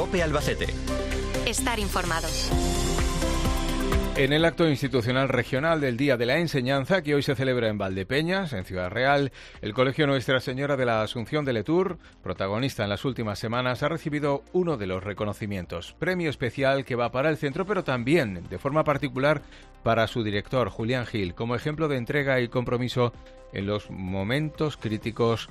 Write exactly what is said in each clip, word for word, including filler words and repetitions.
COPE Albacete. Estar informado. En el acto institucional regional del Día de la Enseñanza, que hoy se celebra en Valdepeñas, en Ciudad Real, el Colegio Nuestra Señora de la Asunción de Letur, protagonista en las últimas semanas, ha recibido uno de los reconocimientos. Premio especial que va para el centro, pero también, de forma particular, para su director, Julián Gil, como ejemplo de entrega y compromiso en los momentos críticos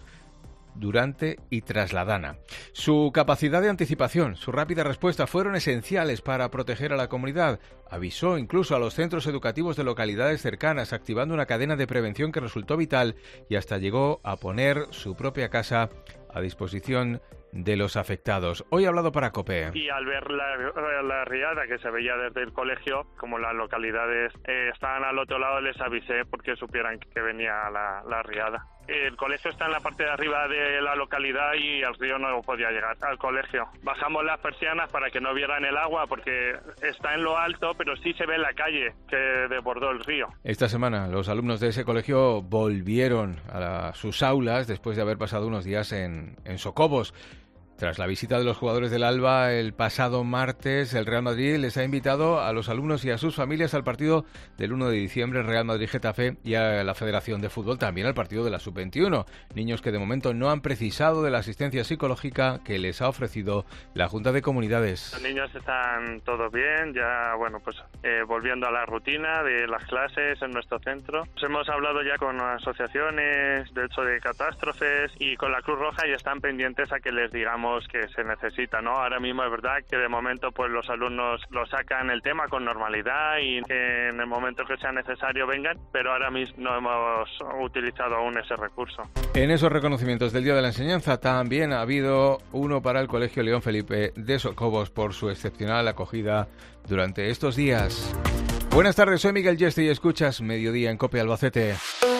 durante y tras la Dana. Su capacidad de anticipación, su rápida respuesta fueron esenciales para proteger a la comunidad. Avisó incluso a los centros educativos de localidades cercanas, activando una cadena de prevención que resultó vital y hasta llegó a poner su propia casa a disposición de los afectados. Hoy ha hablado para COPE. Y al ver la, la riada que se veía desde el colegio, como las localidades eh, estaban al otro lado, les avisé porque supieran que venía la, la riada. El colegio está en la parte de arriba de la localidad y el río no podía llegar al colegio. Bajamos las persianas para que no vieran el agua porque está en lo alto, pero sí se ve la calle que desbordó el río. Esta semana los alumnos de ese colegio volvieron a la, sus aulas después de haber pasado unos días en, en Socobos. Tras la visita de los jugadores del Alba el pasado martes, el Real Madrid les ha invitado a los alumnos y a sus familias al partido del uno de diciembre, Real Madrid-Getafe, y a la Federación de Fútbol también al partido de la sub veintiuno. Niños que de momento no han precisado de la asistencia psicológica que les ha ofrecido la Junta de Comunidades. Los niños están todos bien, ya bueno pues eh, volviendo a la rutina de las clases en nuestro centro. Nos hemos hablado ya con asociaciones, de hecho de catástrofes, y con la Cruz Roja y están pendientes a que les digamos que se necesita, ¿no? Ahora mismo es verdad que de momento pues los alumnos lo sacan el tema con normalidad y que en el momento que sea necesario vengan, pero ahora mismo no hemos utilizado aún ese recurso. En esos reconocimientos del Día de la Enseñanza también ha habido uno para el Colegio León Felipe de Socobos por su excepcional acogida durante estos días. Buenas tardes, soy Miguel Yeste y escuchas Mediodía en COPE Albacete.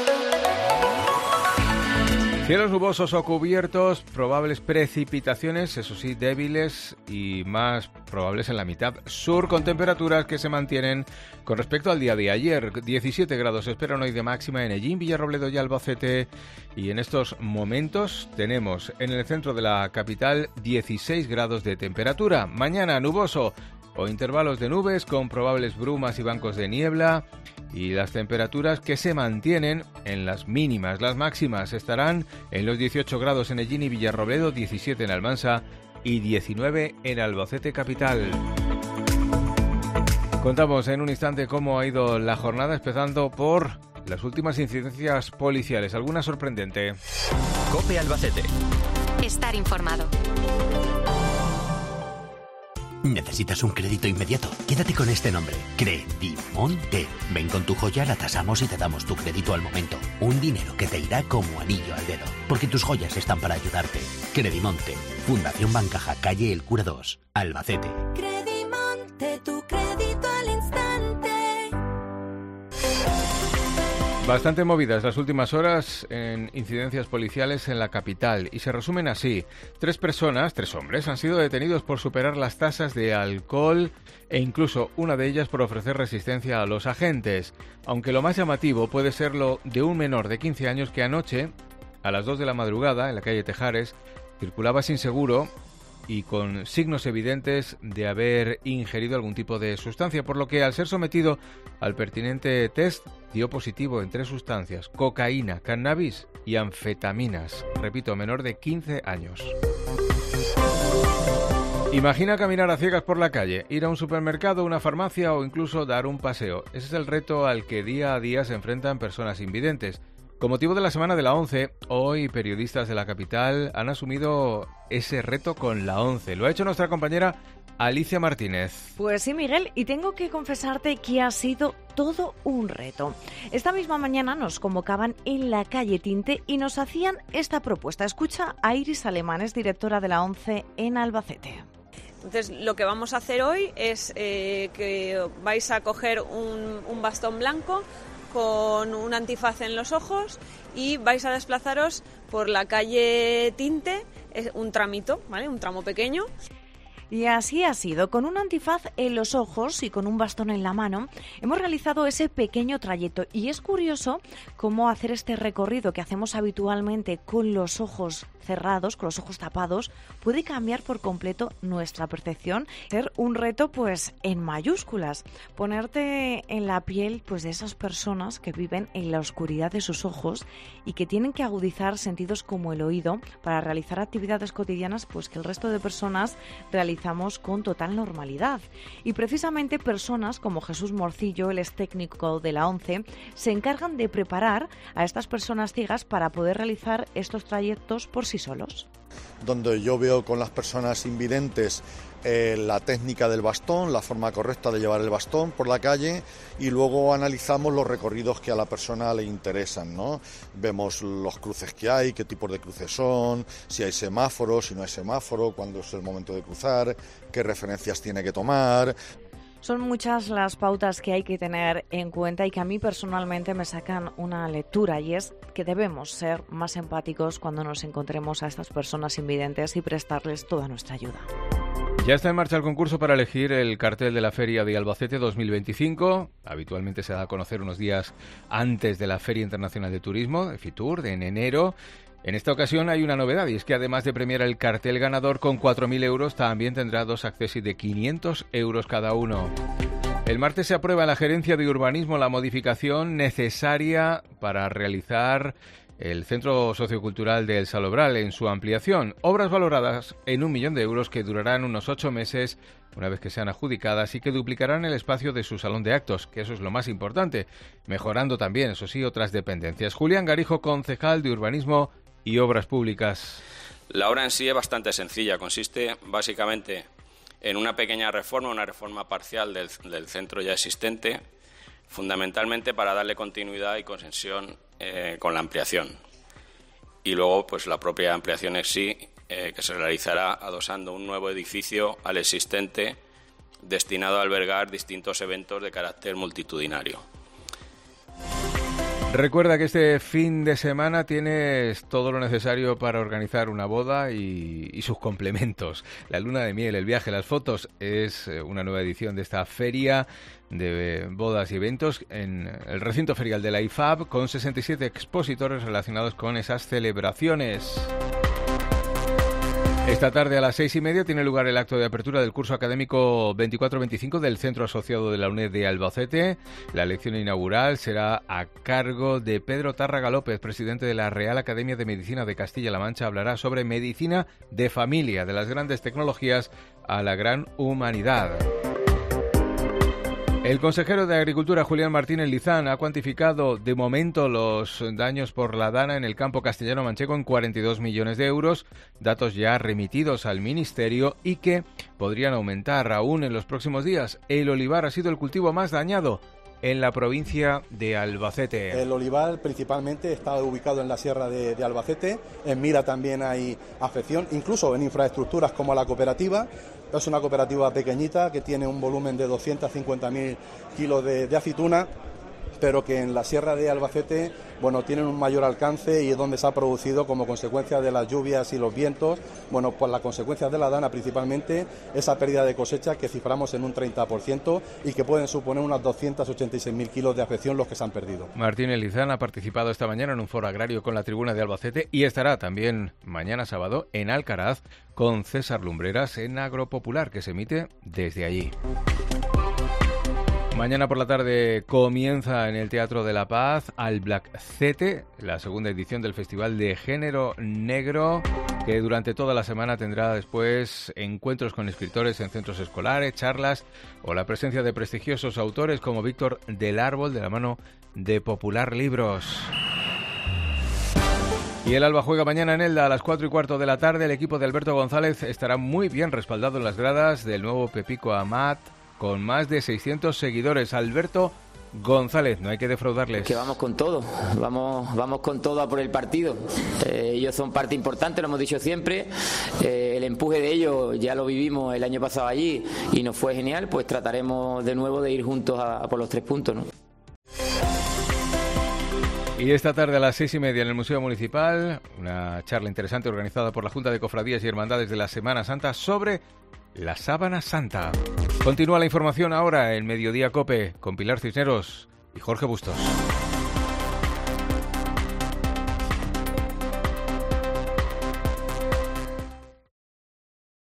Cielos nubosos o cubiertos, probables precipitaciones, eso sí, débiles y más probables en la mitad sur, con temperaturas que se mantienen con respecto al día de ayer. diecisiete grados se esperan hoy de máxima en Ellín, Villarrobledo y Albacete. Y en estos momentos tenemos en el centro de la capital dieciséis grados de temperatura. Mañana nuboso o intervalos de nubes con probables brumas y bancos de niebla. Y las temperaturas que se mantienen en las mínimas. Las máximas estarán en los dieciocho grados en Ellín y Villarrobledo, diecisiete en Almansa y diecinueve en Albacete capital. Contamos en un instante cómo ha ido la jornada, empezando por las últimas incidencias policiales, alguna sorprendente. COPE Albacete. Estar informado. ¿Necesitas un crédito inmediato? Quédate con este nombre, Credimonte. Ven con tu joya, la tasamos y te damos tu crédito al momento. Un dinero que te irá como anillo al dedo, porque tus joyas están para ayudarte. Credimonte, Fundación Bancaja, calle El Cura dos, Albacete. Credimonte, tu crédito al instante. Bastante movidas las últimas horas en incidencias policiales en la capital y se resumen así. Tres personas, tres hombres, han sido detenidos por superar las tasas de alcohol e incluso una de ellas por ofrecer resistencia a los agentes. Aunque lo más llamativo puede ser lo de un menor de quince años que anoche, a las dos de la madrugada, en la calle Tejares, circulaba sin seguro y con signos evidentes de haber ingerido algún tipo de sustancia, por lo que al ser sometido al pertinente test dio positivo en tres sustancias: cocaína, cannabis y anfetaminas. Repito, menor de quince años. Imagina caminar a ciegas por la calle, ir a un supermercado, una farmacia o incluso dar un paseo. Ese es el reto al que día a día se enfrentan personas invidentes. Con motivo de la Semana de la ONCE, hoy periodistas de la capital han asumido ese reto con la ONCE. Lo ha hecho nuestra compañera Alicia Martínez. Pues sí, Miguel, y tengo que confesarte que ha sido todo un reto. Esta misma mañana nos convocaban en la calle Tinte y nos hacían esta propuesta. Escucha a Iris Alemanes, directora de la ONCE en Albacete. Entonces, lo que vamos a hacer hoy es eh, que vais a coger un, un bastón blanco con un antifaz en los ojos y vais a desplazaros por la calle Tinte, es un tramito, ¿vale? Un tramo pequeño. Y así ha sido. Con un antifaz en los ojos y con un bastón en la mano hemos realizado ese pequeño trayecto. Y es curioso cómo hacer este recorrido que hacemos habitualmente con los ojos cerrados, con los ojos tapados, puede cambiar por completo nuestra percepción. Ser un reto, pues, en mayúsculas. Ponerte en la piel, pues, de esas personas que viven en la oscuridad de sus ojos y que tienen que agudizar sentidos como el oído para realizar actividades cotidianas, pues, que el resto de personas realizamos con total normalidad. Y precisamente personas como Jesús Morcillo, él es técnico de la ONCE, se encargan de preparar a estas personas ciegas para poder realizar estos trayectos por sí solos. Donde yo veo con las personas invidentes eh, la técnica del bastón, la forma correcta de llevar el bastón por la calle, y luego analizamos los recorridos que a la persona le interesan, ¿no? Vemos los cruces que hay, qué tipos de cruces son, si hay semáforos, si no hay semáforo, cuándo es el momento de cruzar, qué referencias tiene que tomar. Son muchas las pautas que hay que tener en cuenta y que a mí personalmente me sacan una lectura, y es que debemos ser más empáticos cuando nos encontremos a estas personas invidentes y prestarles toda nuestra ayuda. Ya está en marcha el concurso para elegir el cartel de la Feria de Albacete dos mil veinticinco. Habitualmente se da a conocer unos días antes de la Feria Internacional de Turismo, de Fitur, de en enero. En esta ocasión hay una novedad, y es que además de premiar el cartel ganador con cuatro mil euros, también tendrá dos accesos de quinientos euros cada uno. El martes se aprueba en la Gerencia de Urbanismo la modificación necesaria para realizar el Centro Sociocultural de El Salobral en su ampliación. Obras valoradas en un millón de euros que durarán unos ocho meses una vez que sean adjudicadas y que duplicarán el espacio de su salón de actos, que eso es lo más importante, mejorando también, eso sí, otras dependencias. Julián Garijo, concejal de Urbanismo y Obras Públicas. La obra en sí es bastante sencilla, consiste básicamente en una pequeña reforma, una reforma parcial del, del centro ya existente, fundamentalmente para darle continuidad y conexión eh, con la ampliación. Y luego, pues la propia ampliación en sí, eh, que se realizará adosando un nuevo edificio al existente, destinado a albergar distintos eventos de carácter multitudinario. Recuerda que este fin de semana tienes todo lo necesario para organizar una boda y, y sus complementos. La luna de miel, el viaje, las fotos, es una nueva edición de esta feria de bodas y eventos en el recinto ferial de la I F A B, con sesenta y siete expositores relacionados con esas celebraciones. Esta tarde a las seis y media tiene lugar el acto de apertura del curso académico veinticuatro veinticinco del Centro Asociado de la UNED de Albacete. La lección inaugural será a cargo de Pedro Tárraga López, presidente de la Real Academia de Medicina de Castilla-La Mancha. Hablará sobre medicina de familia, de las grandes tecnologías a la gran humanidad. El consejero de Agricultura, Julián Martínez Lizán, ha cuantificado de momento los daños por la dana en el campo castellano-manchego en cuarenta y dos millones de euros, datos ya remitidos al Ministerio y que podrían aumentar aún en los próximos días. El olivar ha sido el cultivo más dañado en la provincia de Albacete. El olivar principalmente está ubicado en la sierra de, de Albacete. En Mira también hay afección, incluso en infraestructuras como la cooperativa. Es una cooperativa pequeñita que tiene un volumen de doscientos cincuenta mil kilos de, de aceituna, pero que en la sierra de Albacete, bueno, tienen un mayor alcance y es donde se ha producido, como consecuencia de las lluvias y los vientos, bueno, pues las consecuencias de la dana principalmente, esa pérdida de cosecha que ciframos en un treinta por ciento y que pueden suponer unos doscientos ochenta y seis mil kilos de afección los que se han perdido. Martínez Lizán ha participado esta mañana en un foro agrario con la Tribuna de Albacete y estará también mañana sábado en Alcaraz con César Lumbreras en Agropopular, que se emite desde allí. Mañana por la tarde comienza en el Teatro de la Paz Albacete, la segunda edición del Festival de Género Negro, que durante toda la semana tendrá después encuentros con escritores en centros escolares, charlas o la presencia de prestigiosos autores como Víctor del Árbol, de la mano de Popular Libros. Y el Alba juega mañana en Elda a las cuatro y cuarto de la tarde. El equipo de Alberto González estará muy bien respaldado en las gradas del nuevo Pepico Amat, con más de seiscientos seguidores. Alberto González, no hay que defraudarles. Que vamos con todo, vamos, vamos con todo a por el partido. Eh, ellos son parte importante, lo hemos dicho siempre. Eh, el empuje de ellos ya lo vivimos el año pasado allí y nos fue genial, pues trataremos de nuevo de ir juntos a, a por los tres puntos, ¿no? Y esta tarde a las seis y media en el Museo Municipal, una charla interesante organizada por la Junta de Cofradías y Hermandades de la Semana Santa sobre la Sábana Santa. Continúa la información ahora en Mediodía COPE con Pilar Cisneros y Jorge Bustos.